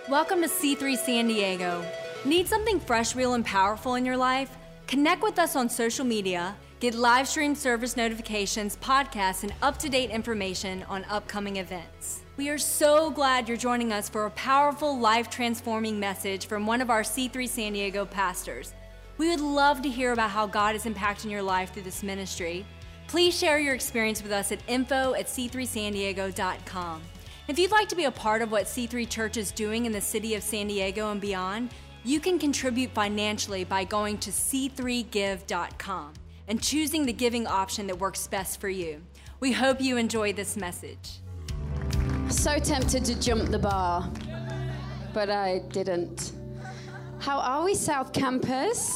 Welcome to C3 San Diego. Need something fresh, real, and powerful in your life? Connect with us on social media, get live stream service notifications, podcasts, and up-to-date information on upcoming events. We are so glad you're joining us for a powerful, life-transforming message from one of our C3 San Diego pastors. We would love to hear about how God is impacting your life through this ministry. Please share your experience with us at info@c3sandiego.com. If you'd like to be a part of what C3 Church is doing in the city of San Diego and beyond, you can contribute financially by going to c3give.com and choosing the giving option that works best for you. We hope you enjoy this message. So tempted to jump the bar, but I didn't. How are we, South Campus?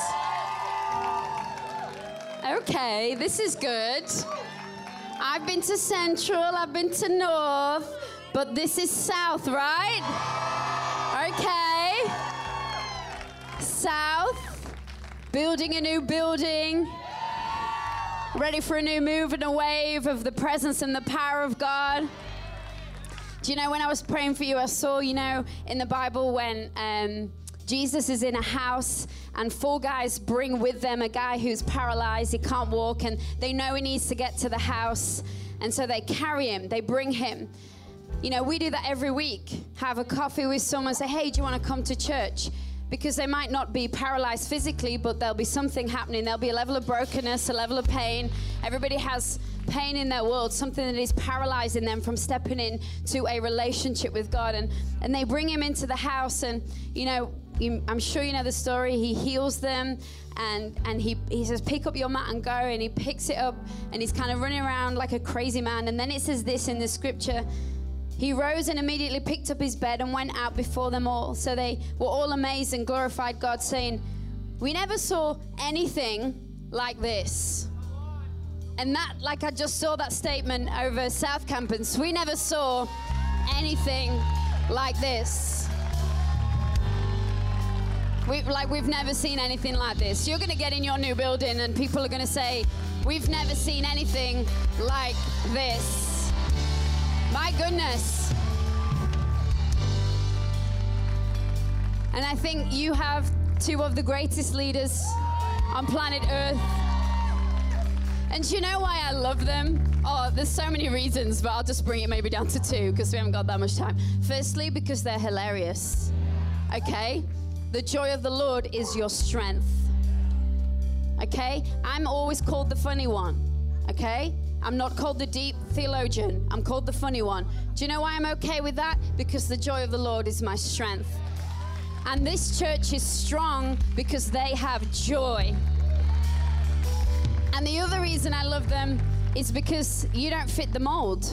Okay, this is good. I've been to Central, I've been to North, but this is South, right? Okay. South, building a new building, ready for a new move and a wave of the presence and the power of God. Do you know, when I was praying for you, I saw, in the Bible when Jesus is in a house and 4 guys bring with them a guy who's paralyzed, he can't walk, and they know he needs to get to the house, and so they carry him, they bring him. We do that every week. Have a coffee with someone, say, hey, do you want to come to church? Because they might not be paralyzed physically, but there'll be something happening. There'll be a level of brokenness, a level of pain. Everybody has pain in their world, something that is paralyzing them from stepping into a relationship with God. And they bring him into the house, and, I'm sure you know the story. He heals them, and he says, pick up your mat and go, and he picks it up, and he's kind of running around like a crazy man. And then it says this in the scripture: he rose and immediately picked up his bed and went out before them all. So they were all amazed and glorified God, saying, we never saw anything like this. And that, like I just saw that statement over South Campus, we never saw anything like this. We've never seen anything like this. You're going to get in your new building and people are going to say, we've never seen anything like this. My goodness. And I think you have 2 of the greatest leaders on planet Earth. And do you know why I love them? Oh, there's so many reasons, but I'll just bring it maybe down to 2 because we haven't got that much time. Firstly, because they're hilarious. Okay? The joy of the Lord is your strength. Okay? I'm always called the funny one. Okay? I'm not called the deep theologian. I'm called the funny one. Do you know why I'm okay with that? Because the joy of the Lord is my strength. And this church is strong because they have joy. And the other reason I love them is because you don't fit the mold.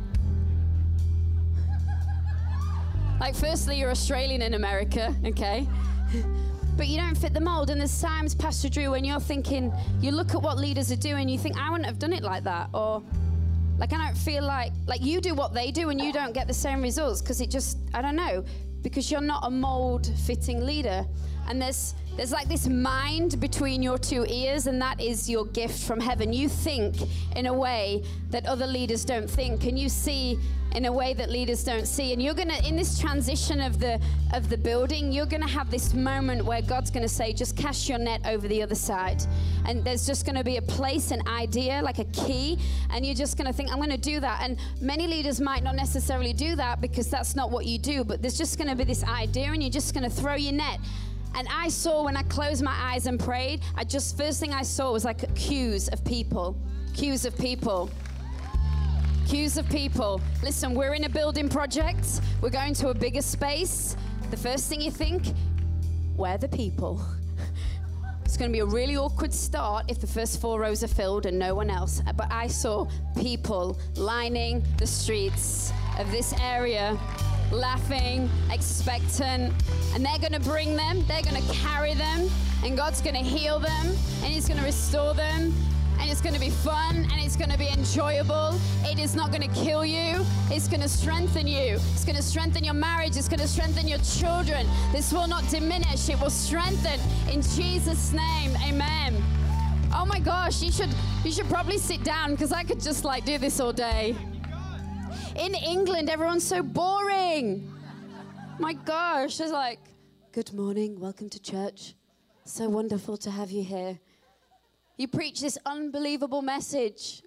Like, firstly, you're Australian in America, okay? But you don't fit the mold. And there's times, Pastor Drew, when you're thinking, you look at what leaders are doing, you think, I wouldn't have done it like that. Or, I don't feel like you do what they do and you don't get the same results because it just, I don't know, because you're not a mold-fitting leader. And there's like this mind between your 2 ears, and that is your gift from heaven. You think in a way that other leaders don't think, and you see in a way that leaders don't see. And you're gonna, in this transition of the building, you're gonna have this moment where God's gonna say, just cast your net over the other side. And there's just gonna be a place, an idea, like a key, and you're just gonna think, I'm gonna do that. And many leaders might not necessarily do that because that's not what you do, but there's just gonna be this idea, and you're just gonna throw your net. And I saw, when I closed my eyes and prayed, first thing I saw was like queues of people. Queues of people. Queues of people. Listen, we're in a building project. We're going to a bigger space. The first thing you think, where are the people? It's going to be a really awkward start if the first 4 rows are filled and no one else. But I saw people lining the streets of this area, laughing, expectant, and they're going to bring them, they're going to carry them, and God's going to heal them, and He's going to restore them, and it's going to be fun, and it's going to be enjoyable. It is not going to kill you. It's going to strengthen you. It's going to strengthen your marriage. It's going to strengthen your children. This will not diminish. It will strengthen in Jesus' name. Amen. Oh my gosh, you should probably sit down because I could just do this all day. In England, everyone's so boring. My gosh, it's like, good morning, welcome to church. So wonderful to have you here. You preach this unbelievable message.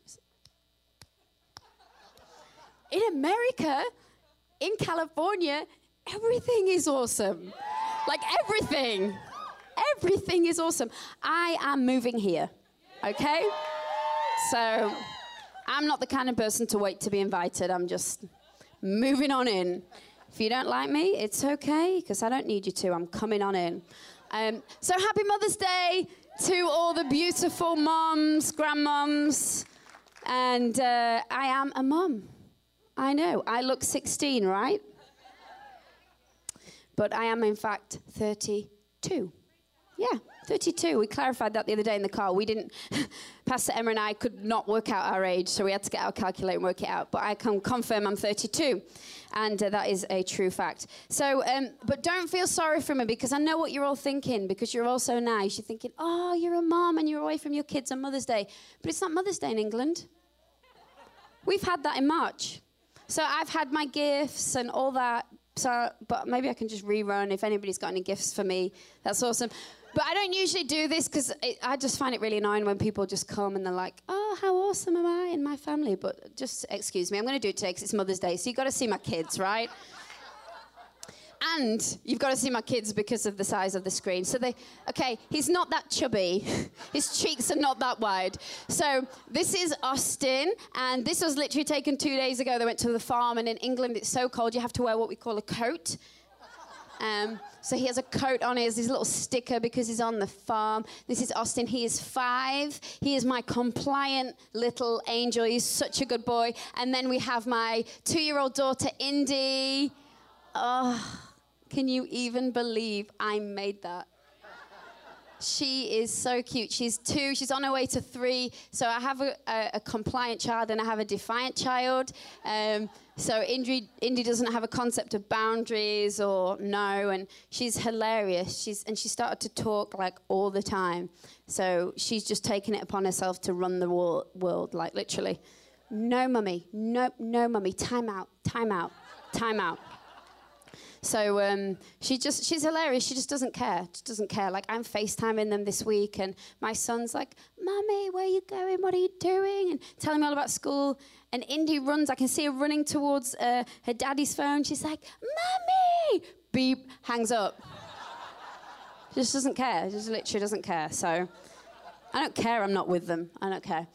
In America, in California, everything is awesome. Like everything. Everything is awesome. I am moving here, okay? So I'm not the kind of person to wait to be invited. I'm just moving on in. If you don't like me, it's okay, because I don't need you to. I'm coming on in. So happy Mother's Day to all the beautiful moms, grandmoms. And I am a mom. I know. I look 16, right? But I am, in fact, 32. Yeah, 32. We clarified that the other day in the car. We didn't, Pastor Emma and I could not work out our age, so we had to get our calculator and work it out. But I can confirm I'm 32, and that is a true fact. So, but don't feel sorry for me, because I know what you're all thinking, because you're all so nice. You're thinking, oh, you're a mom and you're away from your kids on Mother's Day. But it's not Mother's Day in England. We've had that in March. So I've had my gifts and all that. So, but maybe I can just rerun if anybody's got any gifts for me. That's awesome. But I don't usually do this because I just find it really annoying when people just come and they're like, oh, how awesome am I in my family? But just excuse me, I'm going to do it today because it's Mother's Day. So you've got to see my kids, right? And you've got to see my kids because of the size of the screen. So okay, he's not that chubby. His cheeks are not that wide. So this is Austin, and this was literally taken 2 days ago. They went to the farm, and in England it's so cold you have to wear what we call a coat. So he has a coat on, he has his little sticker because he's on the farm. This is Austin, he is 5. He is my compliant little angel. He's such a good boy. And then we have my 2-year-old daughter, Indy. Oh, can you even believe I made that? She is so cute. She's 2. She's on her way to 3. So I have a compliant child and I have a defiant child. So Indy doesn't have a concept of boundaries or no, and she's hilarious. She started to talk like all the time. So she's just taken it upon herself to run the world, like literally. No, mummy. No, mummy. Time out. Time out. Time out. So she's hilarious. She just doesn't care. Just doesn't care. Like, I'm FaceTiming them this week, and my son's like, Mummy, where are you going? What are you doing? And telling me all about school. And Indy runs. I can see her running towards her daddy's phone. She's like, Mummy! Beep, hangs up. She just doesn't care. She just literally doesn't care. So I don't care I'm not with them. I don't care.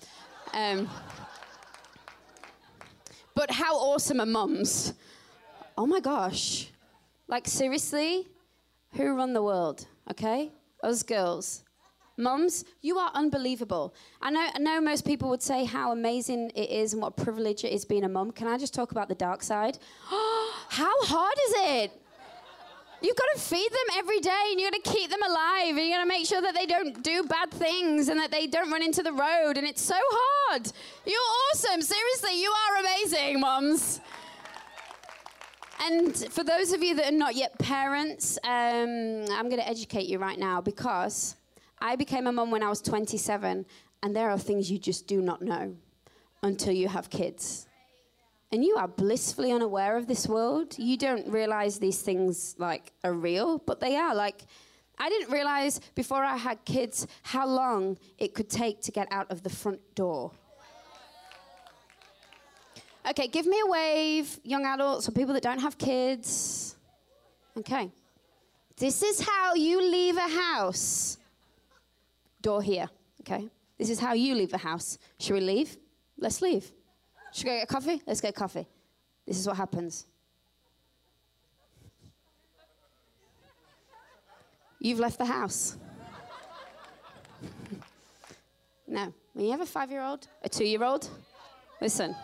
But how awesome are mums? Oh, my gosh. Like, seriously, who run the world, okay? Us girls. Mums, you are unbelievable. I know most people would say how amazing it is and what a privilege it is being a mum. Can I just talk about the dark side? How hard is it? You've got to feed them every day, and you've got to keep them alive, and you've got to make sure that they don't do bad things and that they don't run into the road, and it's so hard. You're awesome. Seriously, you are amazing, mums. And for those of you that are not yet parents, I'm going to educate you right now, because I became a mum when I was 27, and there are things you just do not know until you have kids. And you are blissfully unaware of this world. You don't realize these things, like, are real, but they are. Like, I didn't realize before I had kids how long it could take to get out of the front door. Okay, give me a wave, young adults or people that don't have kids. Okay. This is how you leave a house. Door here, okay? This is how you leave a house. Should we leave? Let's leave. Should we go get coffee? Let's get coffee. This is what happens. You've left the house. No. When you have a 5-year-old, a 2-year-old, listen.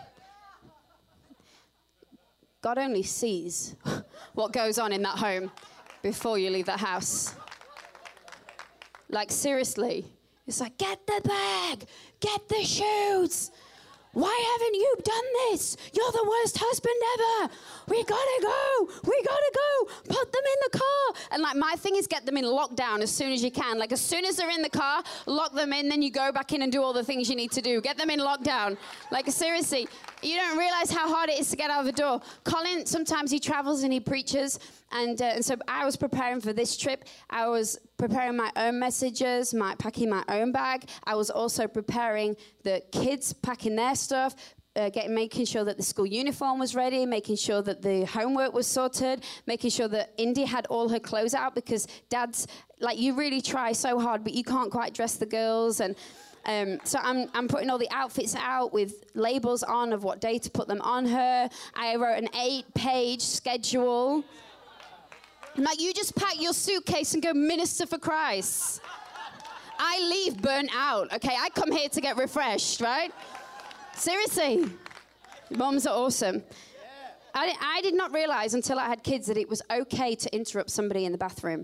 God only sees what goes on in that home before you leave that house. Like, seriously. It's like, get the bag, get the shoes. Why haven't you done this? You're the worst husband ever. We gotta go. We gotta go. Put them in the car. And like, my thing is get them in lockdown as soon as you can. Like, as soon as they're in the car, lock them in, then you go back in and do all the things you need to do. Get them in lockdown. Like, seriously. You don't realize how hard it is to get out of the door. Colin, sometimes he travels and he preaches. And so I was preparing for this trip. I was preparing my own messages, packing my own bag. I was also preparing the kids, packing their stuff, making sure that the school uniform was ready, making sure that the homework was sorted, making sure that Indy had all her clothes out, because dads, like, you really try so hard, but you can't quite dress the girls. And so I'm putting all the outfits out with labels on of what day to put them on her. I wrote an 8-page schedule. I'm like, you just pack your suitcase and go minister for Christ. I leave burnt out, okay? I come here to get refreshed, right? Seriously. Moms are awesome. I did not realize until I had kids that it was okay to interrupt somebody in the bathroom.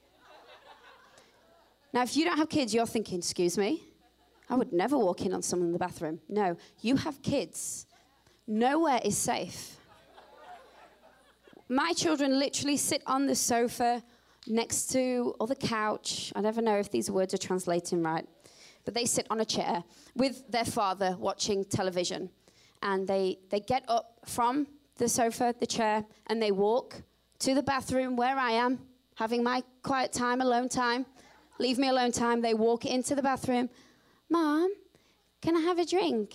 Now, if you don't have kids, you're thinking, excuse me? I would never walk in on someone in the bathroom. No, you have kids. Nowhere is safe. My children literally sit on the sofa next to, or the couch. I never know if these words are translating right. But they sit on a chair with their father watching television. And they get up from the sofa, the chair, and they walk to the bathroom where I am, having my quiet time, alone time. Leave me alone time. They walk into the bathroom. Mom, can I have a drink?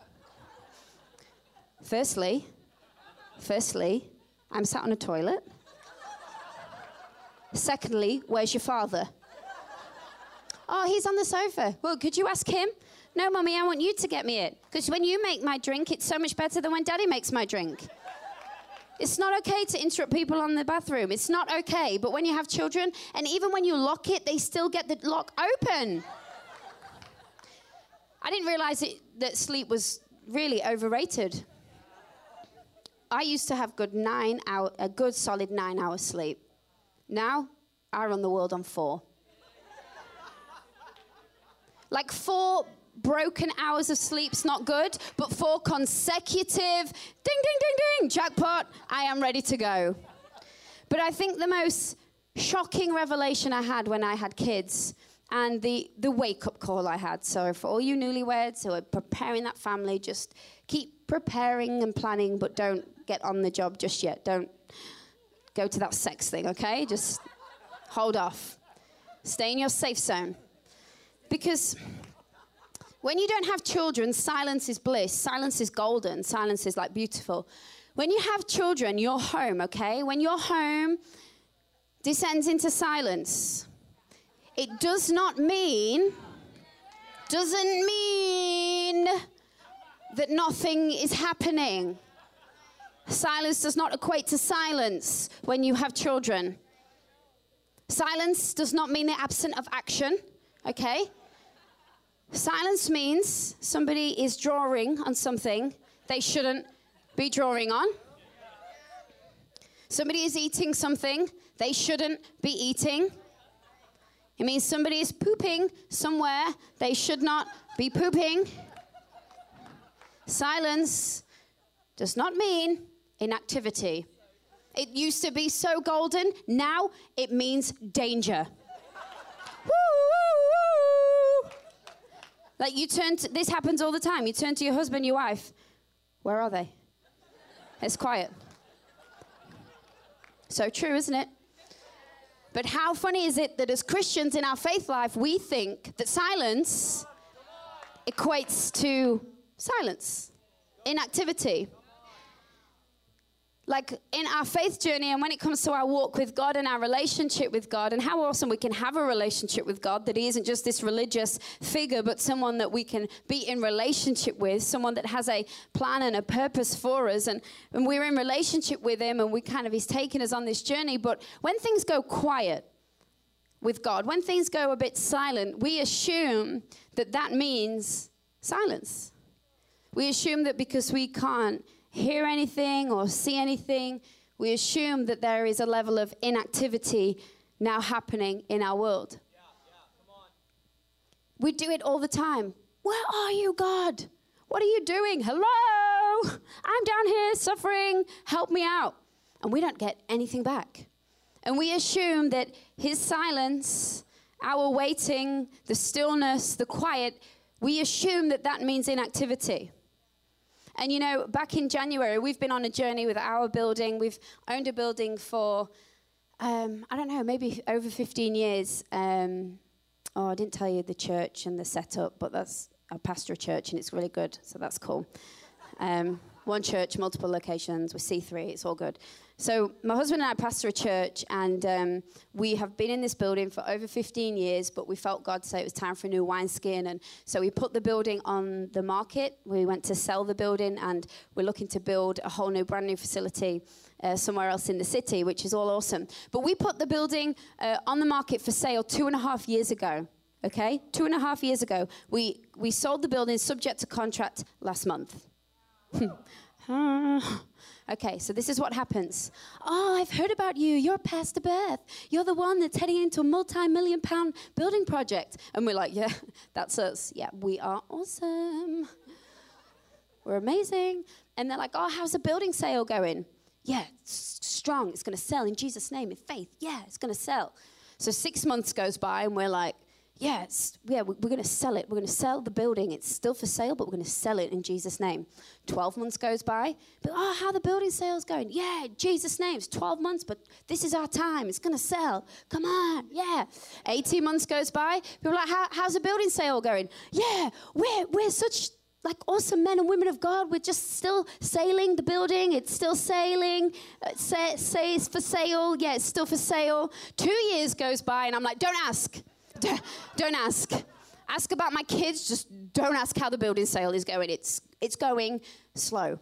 Firstly, I'm sat on a toilet. Secondly, where's your father? Oh, he's on the sofa. Well, could you ask him? No, Mommy, I want you to get me it. Because when you make my drink, it's so much better than when Daddy makes my drink. It's not okay to interrupt people on the bathroom. It's not okay. But when you have children, and even when you lock it, they still get the lock open. I didn't realize that sleep was really overrated. I used to have a good solid 9 hours sleep. Now, I run the world on 4. Like 4 broken hours of sleep's not good, but 4 consecutive, ding, ding, ding, ding, jackpot, I am ready to go. But I think the most shocking revelation I had when I had kids, and the wake-up call I had. So for all you newlyweds who are preparing that family, just keep preparing and planning, but don't get on the job just yet. Don't go to that sex thing, okay? Just hold off. Stay in your safe zone. Because when you don't have children, silence is bliss. Silence is golden. Silence is, like, beautiful. When you have children, your home, okay? When your home descends into silence, it doesn't mean that nothing is happening. Silence does not equate to silence when you have children. Silence does not mean the absence of action, okay? Silence means somebody is drawing on something they shouldn't be drawing on. Somebody is eating something they shouldn't be eating. It means somebody is pooping somewhere they should not be pooping. Silence does not mean inactivity. It used to be so golden. Now it means danger. Woo, woo, woo. Like this happens all the time. You turn to your husband, your wife. Where are they? It's quiet. So true, isn't it? But how funny is it that as Christians in our faith life, we think that silence equates to silence, inactivity. Like in our faith journey, and when it comes to our walk with God and our relationship with God, and how awesome we can have a relationship with God, that he isn't just this religious figure, but someone that we can be in relationship with, someone that has a plan and a purpose for us, and we're in relationship with him, and he's taking us on this journey. But when things go quiet with God, when things go a bit silent, we assume that means silence. We assume that because we can't hear anything or see anything, we assume that there is a level of inactivity now happening in our world. Come on. We do it all the time. Where are you, God? What are you doing? Hello? I'm down here suffering. Help me out. And we don't get anything back. And we assume that his silence, our waiting, the stillness, the quiet, we assume that means inactivity. And, you know, back in January, we've been on a journey with our building. We've owned a building for, I don't know, maybe over 15 years. I didn't tell you the church and the setup, but that's a pastor church, and it's really good, so that's cool. One church, multiple locations with C3, it's all good. So my husband and I pastor a church, and we have been in this building for over 15 years, but we felt God say it was time for a new wineskin, and so we put the building on the market. We went to sell the building, and we're looking to build a whole new, brand new facility somewhere else in the city, which is all awesome. But we put the building on the market for sale 2.5 years ago, okay? 2.5 years ago. We sold the building subject to contract last month. Okay, so this is what happens. Oh, I've heard about you. You're Pastor Beth. You're the one that's heading into a multi-million-pound building project. And we're like, yeah, that's us. Yeah, we are awesome. We're amazing. And they're like, oh, how's the building sale going? Yeah, it's strong. It's going to sell in Jesus' name, in faith. Yeah, it's going to sell. So 6 months goes by, and we're like, we're going to sell it. We're going to sell the building. It's still for sale, but we're going to sell it in Jesus' name. 12 months goes by. But, how the building sale's going? Yeah, Jesus' name. It's 12 months, but this is our time. It's going to sell. Come on, yeah. 18 months goes by. People are like, how's the building sale going? Yeah, we're such like awesome men and women of God. We're just still sailing the building. It's still sailing. Say it's for sale. Yeah, it's still for sale. 2 years goes by, and I'm like, don't ask. Don't ask. Ask about my kids. Just don't ask how the building sale is going. It's going slow.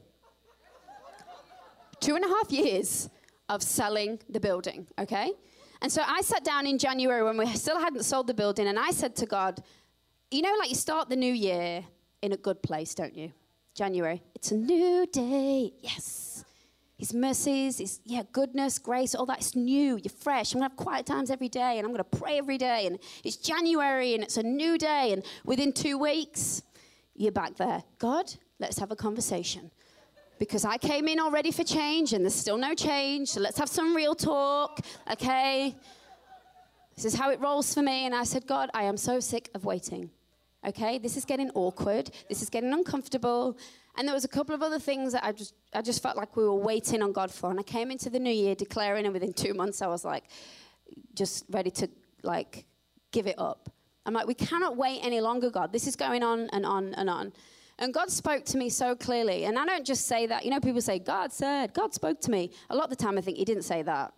2.5 years of selling the building, okay? And so I sat down in January when we still hadn't sold the building, and I said to God, you know, like you start the new year in a good place, don't you? January. It's a new day. Yes. His mercies, his goodness, grace, all that is new. You're fresh. I'm going to have quiet times every day, and I'm going to pray every day. And it's January, and it's a new day. And within 2 weeks, you're back there. God, let's have a conversation. Because I came in all ready for change, and there's still no change. So let's have some real talk, okay? This is how it rolls for me. And I said, God, I am so sick of waiting. Okay, this is getting awkward. This is getting uncomfortable. And there was a couple of other things that I just felt like we were waiting on God for. And I came into the new year declaring, and within 2 months I was like, just ready to like give it up. I'm like, we cannot wait any longer, God. This is going on and on and on. And God spoke to me so clearly. And I don't just say that. You know, people say, God said, God spoke to me. A lot of the time I think he didn't say that.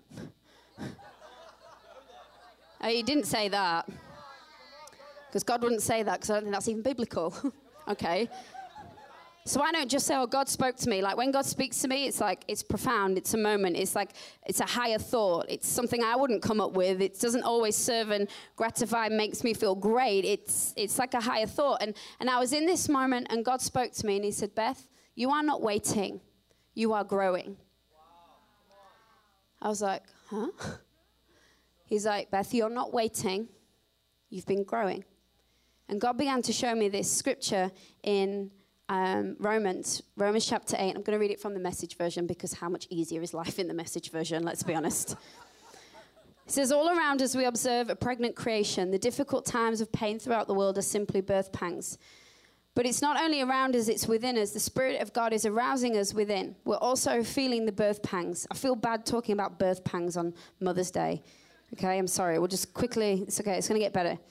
He didn't say that. Because God wouldn't say that, because I don't think that's even biblical. Okay. So I don't just say, oh, God spoke to me. Like when God speaks to me, it's like, it's profound. It's a moment. It's like, it's a higher thought. It's something I wouldn't come up with. It doesn't always serve and gratify, makes me feel great. It's like a higher thought. And I was in this moment, and God spoke to me, and he said, Beth, you are not waiting. You are growing. I was like, huh? He's like, Beth, you're not waiting. You've been growing. And God began to show me this scripture in Romans chapter 8. I'm going to read it from the Message version, because how much easier is life in the Message version, let's be honest. It says, all around us we observe a pregnant creation. The difficult times of pain throughout the world are simply birth pangs. But it's not only around us, it's within us. The Spirit of God is arousing us within. We're also feeling the birth pangs. I feel bad talking about birth pangs on Mother's Day. Okay, I'm sorry. We'll just quickly, it's okay, it's going to get better.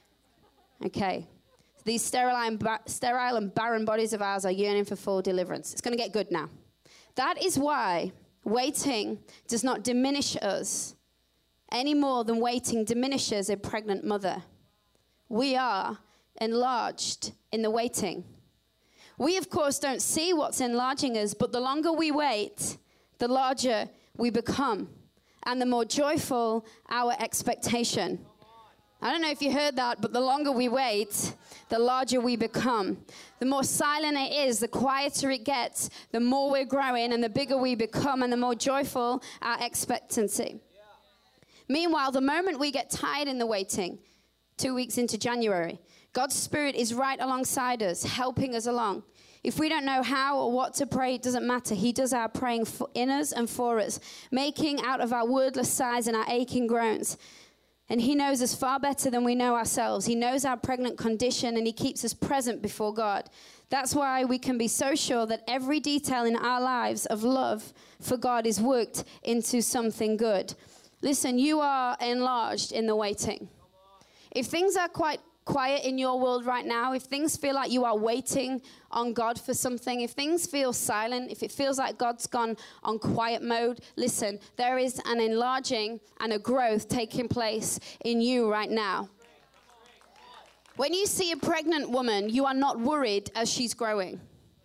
Okay. These sterile and barren bodies of ours are yearning for full deliverance. It's going to get good now. That is why waiting does not diminish us any more than waiting diminishes a pregnant mother. We are enlarged in the waiting. We, of course, don't see what's enlarging us, but the longer we wait, the larger we become, and the more joyful our expectation. I don't know if you heard that, but the longer we wait, the larger we become. The more silent it is, the quieter it gets, the more we're growing, and the bigger we become, and the more joyful our expectancy. Meanwhile, the moment we get tired in the waiting, 2 weeks into January, God's Spirit is right alongside us, helping us along. If we don't know how or what to pray, it doesn't matter. He does our praying in us and for us, making out of our wordless sighs and our aching groans And he knows us far better than we know ourselves. He knows our pregnant condition, and he keeps us present before God. That's why we can be so sure that every detail in our lives of love for God is worked into something good. Listen, you are enlarged in the waiting. If things are quite quiet in your world right now, if things feel like you are waiting on God for something, if things feel silent, if it feels like God's gone on quiet mode, listen, there is an enlarging and a growth taking place in you right now. When you see a pregnant woman, you are not worried as she's growing.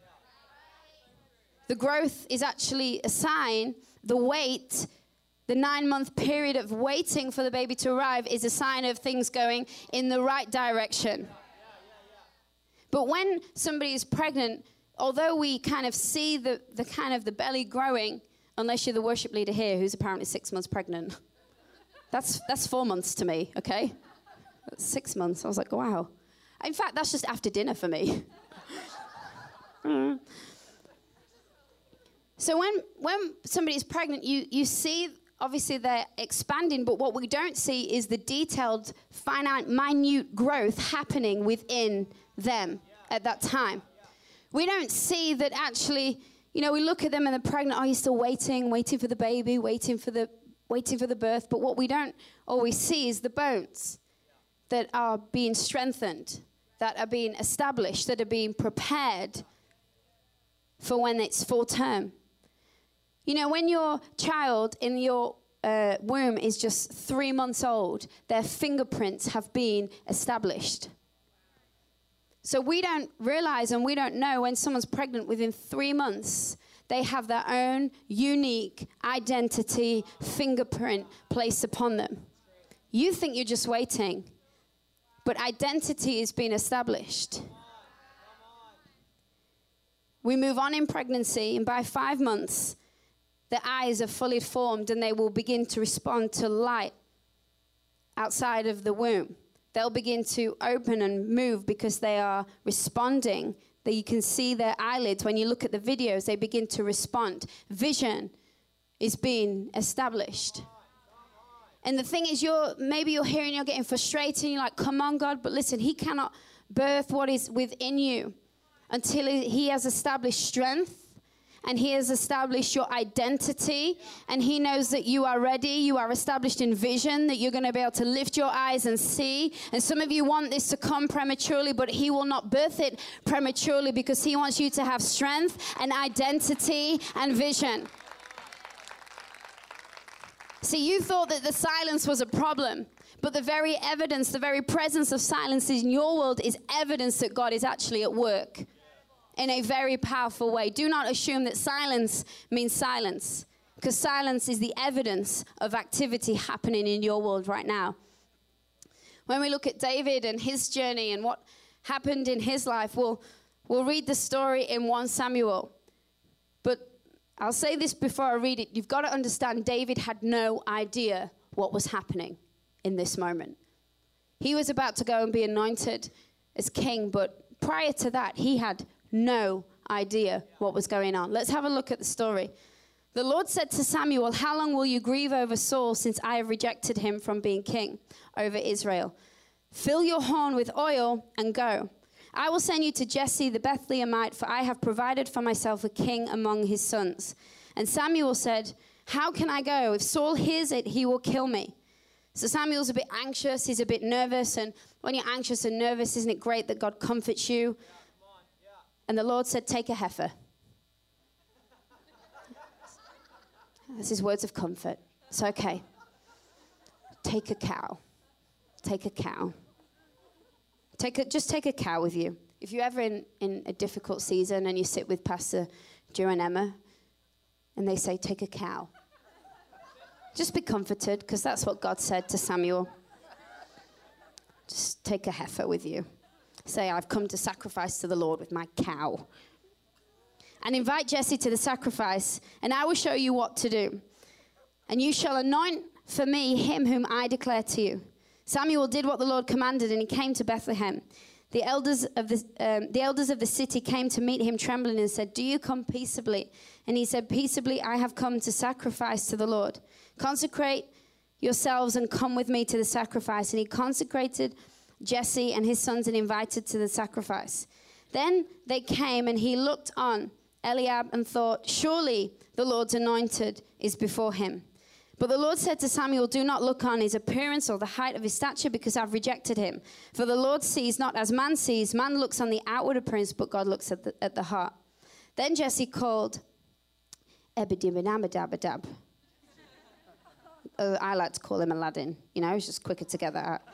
The growth is actually a sign. The wait, the 9-month period of waiting for the baby to arrive, is a sign of things going in the right direction. But when somebody is pregnant, although we kind of see the kind of the belly growing, unless you're the worship leader here who's apparently 6 months pregnant. That's 4 months to me, okay? That's 6 months. I was like, wow. In fact, that's just after dinner for me. So when somebody's pregnant, you see, obviously they're expanding, but what we don't see is the detailed, finite, minute growth happening within them at that time. We don't see that actually, we look at them and they're pregnant, you're still waiting for the baby, waiting for the birth, but what we don't always see is the bones that are being strengthened, that are being established, that are being prepared for when it's full term. When your child in your womb is just 3 months old, their fingerprints have been established. So we don't realize and we don't know when someone's pregnant within 3 months, they have their own unique identity, fingerprint placed upon them. You think you're just waiting, but identity is being established. We move on in pregnancy, and by 5 months, the eyes are fully formed and they will begin to respond to light outside of the womb. They'll begin to open and move because they are responding. That you can see their eyelids. When you look at the videos, they begin to respond. Vision is being established. And the thing is, maybe you're here and you're getting frustrated and you're like, come on, God, but listen, he cannot birth what is within you until he has established strength. And he has established your identity, and he knows that you are ready, you are established in vision, that you're going to be able to lift your eyes and see. And some of you want this to come prematurely, but he will not birth it prematurely because he wants you to have strength and identity and vision. See, you thought that the silence was a problem, but the very evidence, the very presence of silence in your world is evidence that God is actually at work in a very powerful way. Do not assume that silence means silence, because silence is the evidence of activity happening in your world right now. When we look at David and his journey and what happened in his life, we'll read the story in 1 Samuel. But I'll say this before I read it. You've got to understand, David had no idea what was happening in this moment. He was about to go and be anointed as king, but prior to that, he had no idea what was going on. Let's have a look at the story. The Lord said to Samuel, "How long will you grieve over Saul, since I have rejected him from being king over Israel? Fill your horn with oil and go. I will send you to Jesse the Bethlehemite, for I have provided for myself a king among his sons." And Samuel said, "How can I go? If Saul hears it, he will kill me." So Samuel's a bit anxious, he's a bit nervous, and when you're anxious and nervous, isn't it great that God comforts you? And the Lord said, "Take a heifer." That's his words of comfort. It's okay. Take a cow. Take a cow. Just take a cow with you. If you're ever in a difficult season and you sit with Pastor Joe and Emma and they say, take a cow, just be comforted, because that's what God said to Samuel. Just take a heifer with you. Say, I've come to sacrifice to the Lord with my cow. And invite Jesse to the sacrifice, and I will show you what to do. And you shall anoint for me him whom I declare to you. Samuel did what the Lord commanded, and he came to Bethlehem. The elders of the city came to meet him trembling and said, "Do you come peaceably?" And he said, "Peaceably I have come to sacrifice to the Lord. Consecrate yourselves and come with me to the sacrifice. And he consecrated Jesse and his sons and invited to the sacrifice. Then they came, and he looked on Eliab and thought, surely the Lord's anointed is before him. But the Lord said to Samuel, do not look on his appearance or the height of his stature, because I've rejected him. For the Lord sees not as man sees. Man looks on the outward appearance, but God looks at the heart. Then Jesse called Abinadab. I like to call him Aladdin. You know, it's just quicker to get that out.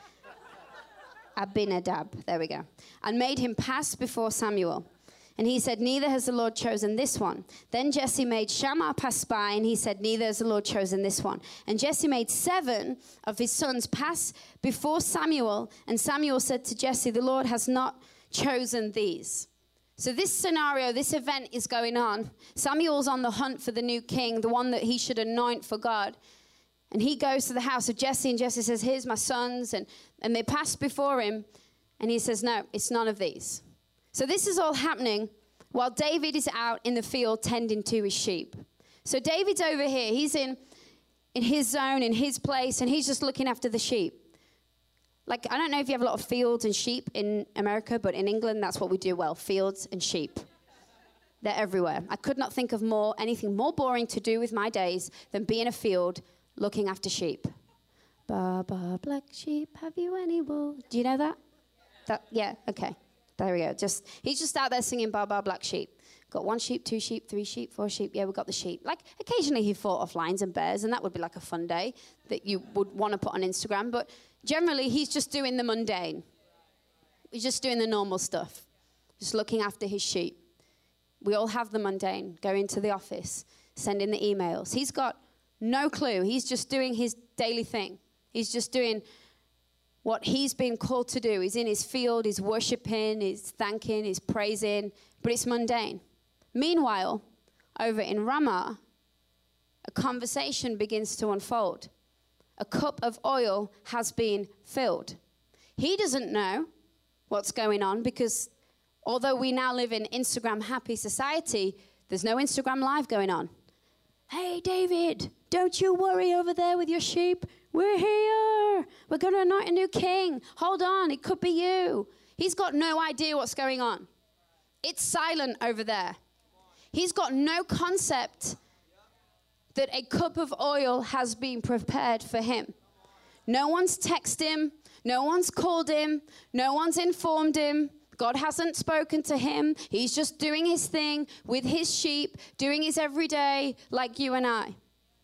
Abinadab, there we go. And made him pass before Samuel. And he said, neither has the Lord chosen this one. Then Jesse made Shammah pass by, and he said, neither has the Lord chosen this one. And Jesse made 7 of his sons pass before Samuel. And Samuel said to Jesse, the Lord has not chosen these. So this scenario, this event is going on. Samuel's on the hunt for the new king, the one that he should anoint for God. And he goes to the house of Jesse, and Jesse says, here's my sons. And they pass before him. And he says, no, it's none of these. So this is all happening while David is out in the field tending to his sheep. So David's over here. He's in his zone, in his place, and he's just looking after the sheep. Like, I don't know if you have a lot of fields and sheep in America, but in England, that's what we do well, fields and sheep. They're everywhere. I could not think of anything more boring to do with my days than be in a field looking after sheep. Ba, ba, black sheep, have you any wool? Do you know that? Yeah, okay. There we go. He's just out there singing Ba Ba Black Sheep. Got 1 sheep, 2 sheep, 3 sheep, 4 sheep. Yeah, we got the sheep. Like, occasionally he fought off lions and bears, and that would be like a fun day that you would want to put on Instagram. But generally, he's just doing the mundane. He's just doing the normal stuff. Just looking after his sheep. We all have the mundane. Going to the office, sending the emails. He's got no clue. He's just doing his daily thing. He's just doing what he's been called to do. He's in his field, he's worshiping, he's thanking, he's praising, but it's mundane. Meanwhile, over in Ramah, a conversation begins to unfold. A cup of oil has been filled. He doesn't know what's going on because although we now live in Instagram happy society, there's no Instagram live going on. Hey, David, don't you worry over there with your sheep. We're here. We're going to anoint a new king. Hold on, it could be you. He's got no idea what's going on. It's silent over there. He's got no concept that a cup of oil has been prepared for him. No one's texted him. No one's called him. No one's informed him. God hasn't spoken to him. He's just doing his thing with his sheep, doing his everyday like you and I.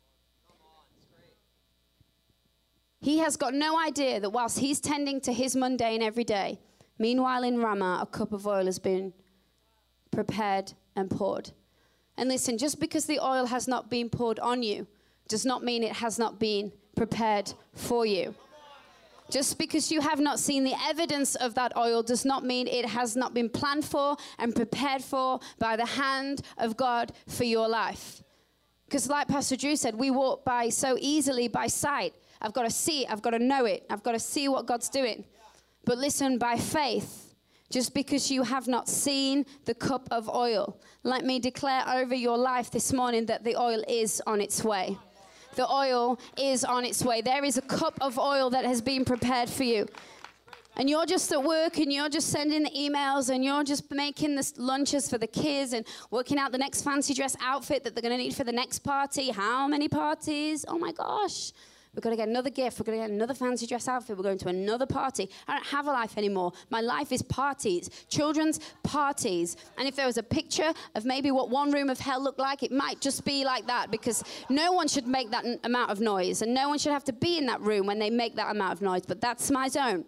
He has got no idea that whilst he's tending to his mundane every day, meanwhile in Ramah, a cup of oil has been prepared and poured. And listen, just because the oil has not been poured on you does not mean it has not been prepared for you. Just because you have not seen the evidence of that oil does not mean it has not been planned for and prepared for by the hand of God for your life. Because like Pastor Drew said, we walk by so easily by sight. I've got to see it. I've got to know it. I've got to see what God's doing. But listen, by faith, just because you have not seen the cup of oil, let me declare over your life this morning that the oil is on its way. The oil is on its way. There is a cup of oil that has been prepared for you. And you're just at work and you're just sending the emails and you're just making the lunches for the kids and working out the next fancy dress outfit that they're going to need for the next party. How many parties? Oh my gosh. We've got to get another gift. We're going to get another fancy dress outfit. We're going to another party. I don't have a life anymore. My life is parties, children's parties. And if there was a picture of maybe what one room of hell looked like, it might just be like that because no one should make that amount of noise and no one should have to be in that room when they make that amount of noise. But that's my zone.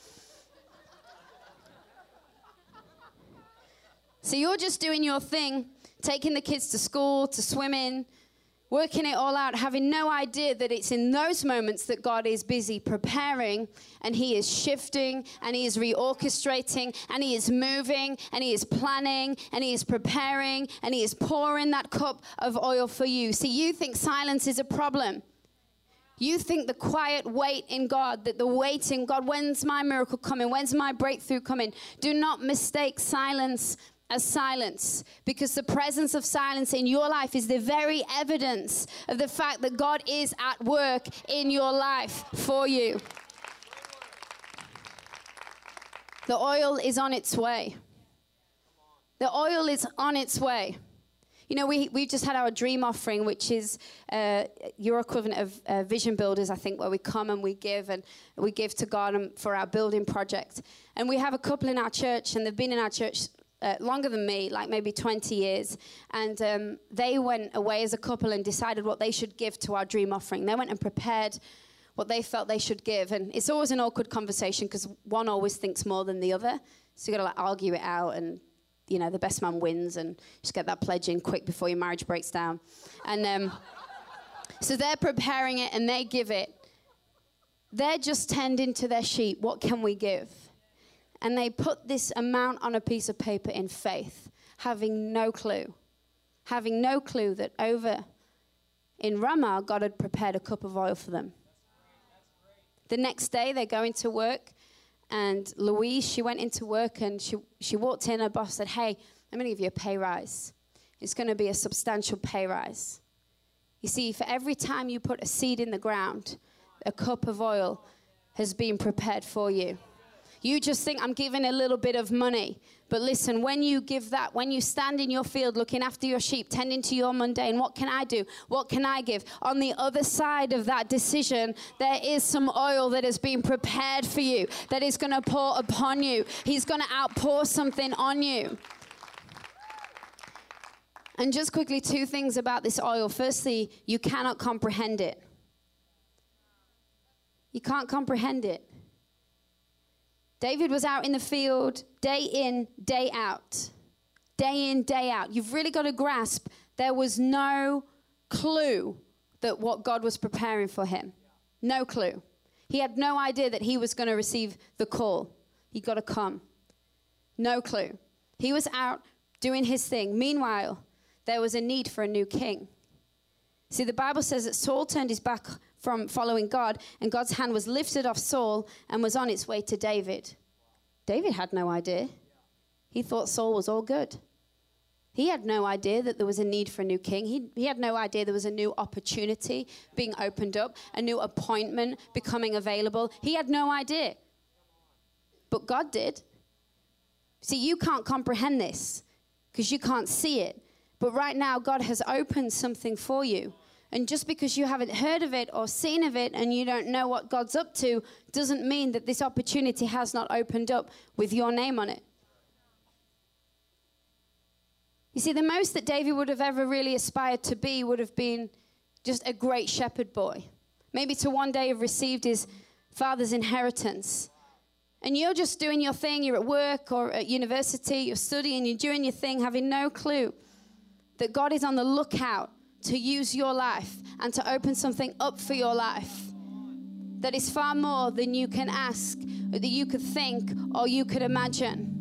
So you're just doing your thing, taking the kids to school, to swimming, working it all out, having no idea that it's in those moments that God is busy preparing and he is shifting and he is reorchestrating and he is moving and he is planning and he is preparing and he is pouring that cup of oil for you. See, you think silence is a problem. You think the quiet wait in God, that the waiting, God, when's my miracle coming? When's my breakthrough coming? Do not mistake silence as silence, because the presence of silence in your life is the very evidence of the fact that God is at work in your life for you. The oil is on its way. The oil is on its way. You know, we just had our dream offering, which is your equivalent of Vision Builders, I think, where we come and we give to God for our building project. And we have a couple in our church, and they've been in our church longer than me, like maybe 20 years. And they went away as a couple and decided what they should give to our dream offering. They went and prepared what they felt they should give. And it's always an awkward conversation because one always thinks more than the other. So you've got to like argue it out, and you know, the best man wins, and just get that pledge in quick before your marriage breaks down. And so they're preparing it and they give it. They're just tending to their sheep. What can we give? And they put this amount on a piece of paper in faith, having no clue that over in Ramah, God had prepared a cup of oil for them. The next day, they're going to work. And Louise, she went into work and she walked in. Her boss said, hey, I'm going to give you a pay rise. It's going to be a substantial pay rise. You see, for every time you put a seed in the ground, a cup of oil has been prepared for you. You just think, I'm giving a little bit of money. But listen, when you give that, when you stand in your field looking after your sheep, tending to your mundane, what can I do? What can I give? On the other side of that decision, there is some oil that has been prepared for you, that is going to pour upon you. He's going to outpour something on you. And just quickly, 2 things about this oil. Firstly, you cannot comprehend it. You can't comprehend it. David was out in the field day in, day out. Day in, day out. You've really got to grasp there was no clue that what God was preparing for him. No clue. He had no idea that he was going to receive the call. He got to come. No clue. He was out doing his thing. Meanwhile, there was a need for a new king. See, the Bible says that Saul turned his back from following God, and God's hand was lifted off Saul and was on its way to David. David had no idea. He thought Saul was all good. He had no idea that there was a need for a new king. He had no idea there was a new opportunity being opened up, a new appointment becoming available. He had no idea. But God did. See, you can't comprehend this because you can't see it. But right now, God has opened something for you. And just because you haven't heard of it or seen of it and you don't know what God's up to doesn't mean that this opportunity has not opened up with your name on it. You see, the most that David would have ever really aspired to be would have been just a great shepherd boy. Maybe to one day have received his father's inheritance. And you're just doing your thing. You're at work or at university. You're studying. You're doing your thing, having no clue that God is on the lookout to use your life and to open something up for your life that is far more than you can ask, or that you could think, or you could imagine.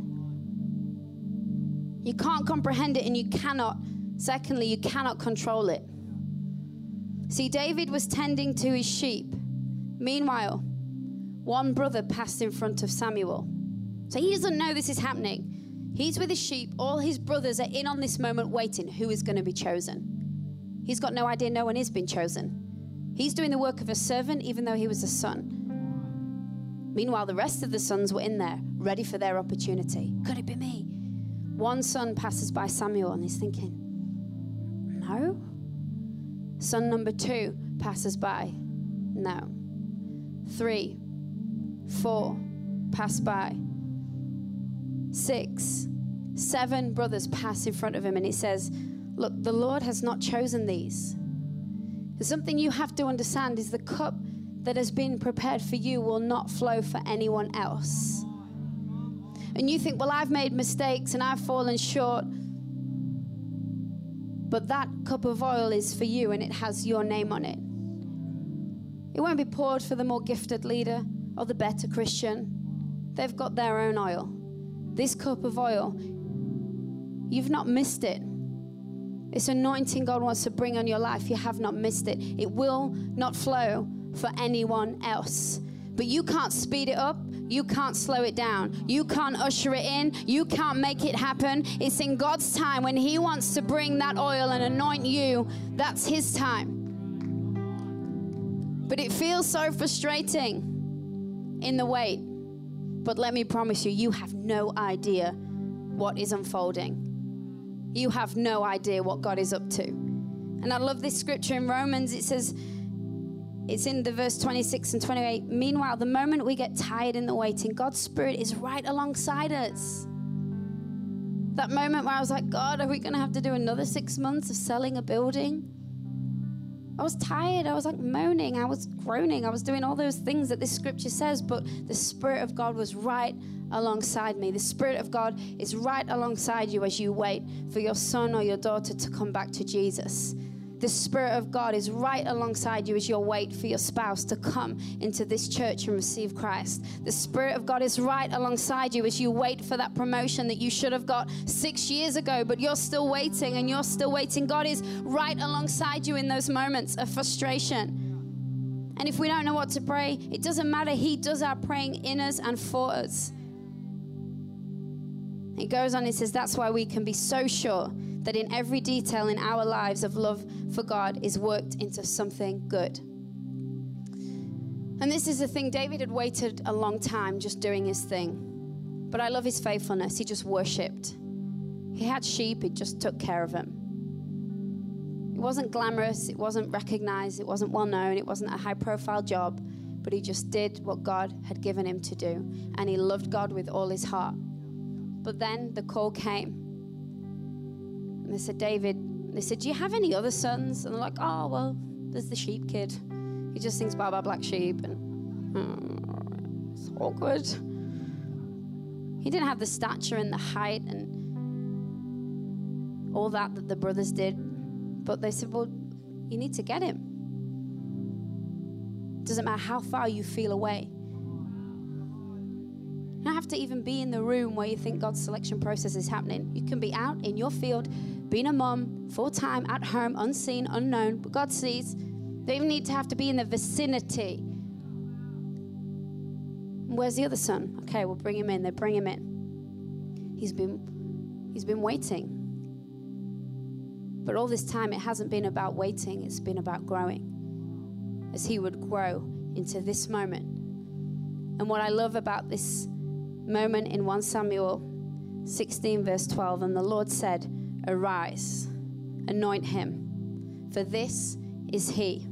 You can't comprehend it, and you cannot, secondly, you cannot control it. See, David was tending to his sheep. Meanwhile, one brother passed in front of Samuel. So he doesn't know this is happening. He's with his sheep. All his brothers are in on this moment waiting. Who is going to be chosen? He's got no idea no one is being chosen. He's doing the work of a servant even though he was a son. Meanwhile, the rest of the sons were in there, ready for their opportunity. Could it be me? One son passes by Samuel and he's thinking, no. Son number 2 passes by. No. 3, 4 pass by. 6, 7 brothers pass in front of him, and he says, look, the Lord has not chosen these. There's something you have to understand is the cup that has been prepared for you will not flow for anyone else. And you think, well, I've made mistakes and I've fallen short. But that cup of oil is for you and it has your name on it. It won't be poured for the more gifted leader or the better Christian. They've got their own oil. This cup of oil, you've not missed it. This anointing God wants to bring on your life, you have not missed it. It will not flow for anyone else. But you can't speed it up. You can't slow it down. You can't usher it in. You can't make it happen. It's in God's time. When He wants to bring that oil and anoint you, that's His time. But it feels so frustrating in the wait. But let me promise you, you have no idea what is unfolding. You have no idea what God is up to. And I love this scripture in Romans. It says, it's in the verse 26 and 28. Meanwhile, the moment we get tired in the waiting, God's Spirit is right alongside us. That moment where I was like, God, are we going to have to do another 6 months of selling a building? I was tired. I was like moaning. I was groaning. I was doing all those things that this scripture says, but the Spirit of God was right alongside me. The Spirit of God is right alongside you as you wait for your son or your daughter to come back to Jesus. The Spirit of God is right alongside you as you wait for your spouse to come into this church and receive Christ. The Spirit of God is right alongside you as you wait for that promotion that you should have got 6 years ago, but you're still waiting and you're still waiting. God is right alongside you in those moments of frustration. And if we don't know what to pray, it doesn't matter. He does our praying in us and for us. It goes on, it says, that's why we can be so sure that in every detail in our lives of love for God is worked into something good. And this is the thing, David had waited a long time just doing his thing. But I love his faithfulness. He just worshipped. He had sheep, he just took care of them. It wasn't glamorous, it wasn't recognized, it wasn't well known, it wasn't a high profile job, but he just did what God had given him to do. And he loved God with all his heart. But then the call came. And they said, David, they said, do you have any other sons? And they're like, oh, well, there's the sheep kid. He just sings Baa Baa Black Sheep. And it's awkward. He didn't have the stature and the height and all that the brothers did. But they said, well, you need to get him. Doesn't matter how far you feel away. You don't have to even be in the room where you think God's selection process is happening. You can be out in your field, being a mom, full-time, at home, unseen, unknown, but God sees. You don't even need to have to be in the vicinity. Where's the other son? Okay, we'll bring him in. They bring him in. He's been waiting. But all this time, it hasn't been about waiting. It's been about growing. As he would grow into this moment. And what I love about this moment in 1 Samuel 16 verse 12, and the Lord said, arise, anoint him, for this is he.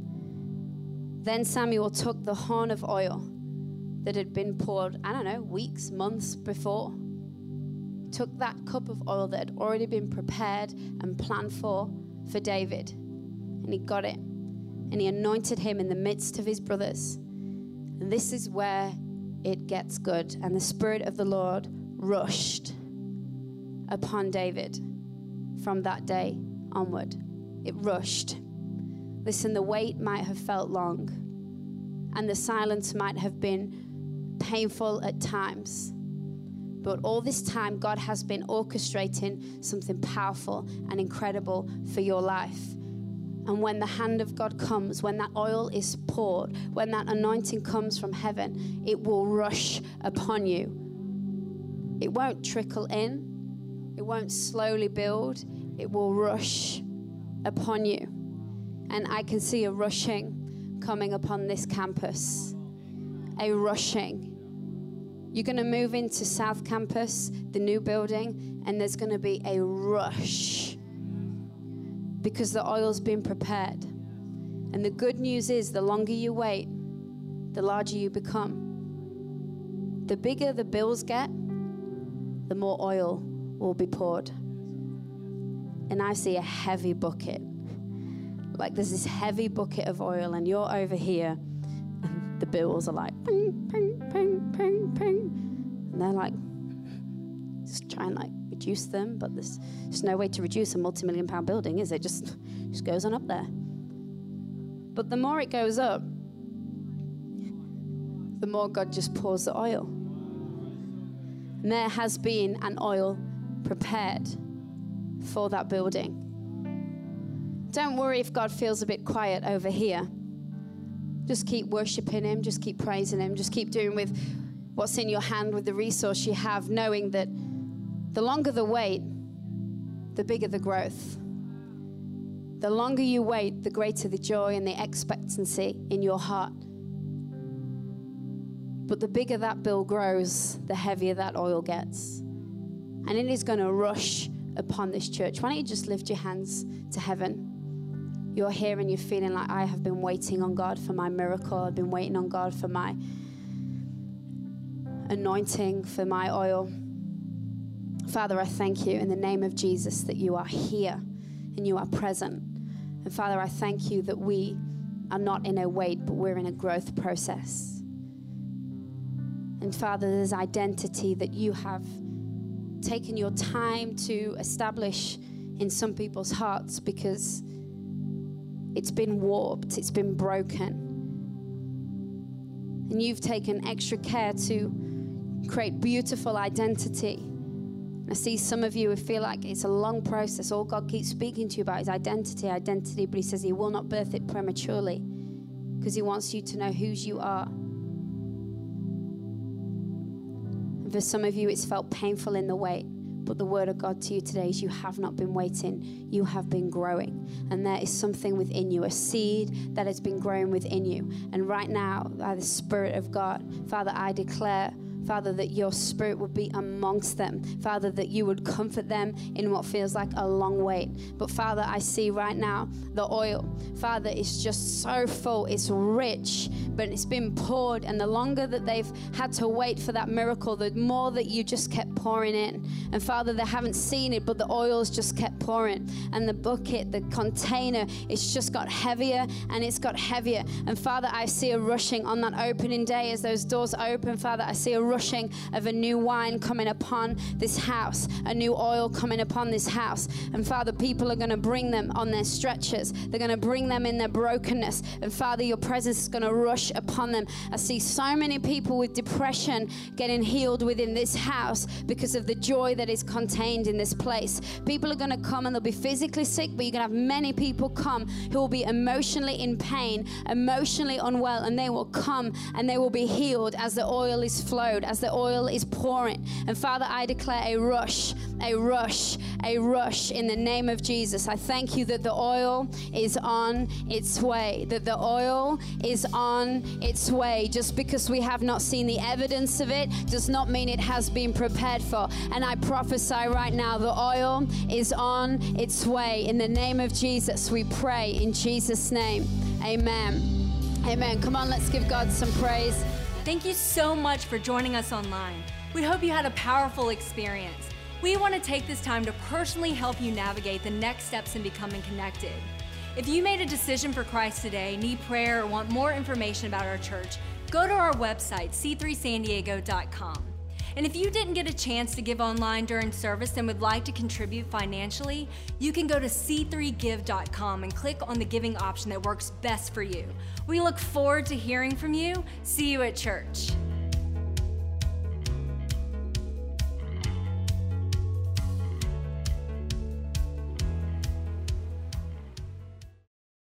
Then Samuel took the horn of oil that had been poured, weeks, months before, took that cup of oil that had already been prepared and planned for David, and he got it, and he anointed him in the midst of his brothers. And this is where it gets good. And the Spirit of the Lord rushed upon David from that day onward. It rushed. Listen, the wait might have felt long, and the silence might have been painful at times. But all this time, God has been orchestrating something powerful and incredible for your life. And when the hand of God comes, when that oil is poured, when that anointing comes from heaven, it will rush upon you. It won't trickle in. It won't slowly build. It will rush upon you. And I can see a rushing coming upon this campus. A rushing. You're going to move into South Campus, the new building, and there's going to be a rush. Because the oil's been prepared. And the good news is, the longer you wait, the larger you become. The bigger the bills get, the more oil will be poured. And I see a heavy bucket. Like there's this heavy bucket of oil, and you're over here, and the bills are like, ping, ping, ping, ping, ping. And they're like, just try and reduce them, but there's no way to reduce a multi-million-pound building, is it? Just goes on up there. But the more it goes up, the more God just pours the oil. And there has been an oil prepared for that building. Don't worry if God feels a bit quiet over here. Just keep worshiping him, just keep praising him, just keep doing with what's in your hand with the resource you have, knowing that the longer the wait, the bigger the growth. The longer you wait, the greater the joy and the expectancy in your heart. But the bigger that bill grows, the heavier that oil gets. And it is going to rush upon this church. Why don't you just lift your hands to heaven? You're here and you're feeling like, I have been waiting on God for my miracle. I've been waiting on God for my anointing, for my oil. Father, I thank you in the name of Jesus that you are here and you are present. And Father, I thank you that we are not in a wait, but we're in a growth process. And Father, there's identity that you have taken your time to establish in some people's hearts because it's been warped, it's been broken. And you've taken extra care to create beautiful identity. I see some of you who feel like it's a long process. All God keeps speaking to you about is identity, but he says he will not birth it prematurely because he wants you to know whose you are. And for some of you, it's felt painful in the wait, but the word of God to you today is you have not been waiting, you have been growing. And there is something within you, a seed that has been growing within you. And right now, by the Spirit of God, Father, I declare, Father, that your Spirit would be amongst them. Father, that you would comfort them in what feels like a long wait. But Father, I see right now the oil. Father, it's just so full. It's rich, but it's been poured. And the longer that they've had to wait for that miracle, the more that you just kept pouring in. And Father, they haven't seen it, but the oil's just kept pouring. And the bucket, the container, it's just got heavier and it's got heavier. And Father, I see a rushing on that opening day as those doors open. Father, I see a rushing of a new wine coming upon this house, a new oil coming upon this house. And Father, people are going to bring them on their stretchers. They're going to bring them in their brokenness. And Father, your presence is going to rush upon them. I see so many people with depression getting healed within this house because of the joy that is contained in this place. People are going to come and they'll be physically sick, but you're going to have many people come who will be emotionally in pain, emotionally unwell, and they will come and they will be healed as the oil is flowed, as the oil is pouring. And Father, I declare a rush, a rush, a rush in the name of Jesus. I thank you that the oil is on its way, that the oil is on its way. Just because we have not seen the evidence of it does not mean it has been prepared for. And I prophesy right now, the oil is on its way. In the name of Jesus, we pray in Jesus' name. Amen. Amen. Come on, let's give God some praise. Thank you so much for joining us online. We hope you had a powerful experience. We want to take this time to personally help you navigate the next steps in becoming connected. If you made a decision for Christ today, need prayer, or want more information about our church, go to our website, c3sandiego.com. And if you didn't get a chance to give online during service and would like to contribute financially, you can go to c3give.com and click on the giving option that works best for you. We look forward to hearing from you. See you at church.